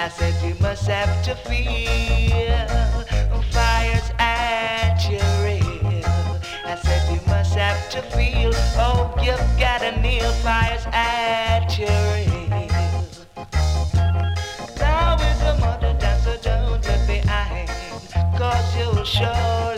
I said you must have to feel fires at your rear. I said you must have to feel, oh, you've gotta kneel fires at your rear. Now is the mother dancer, don't look behind, cause you'll sure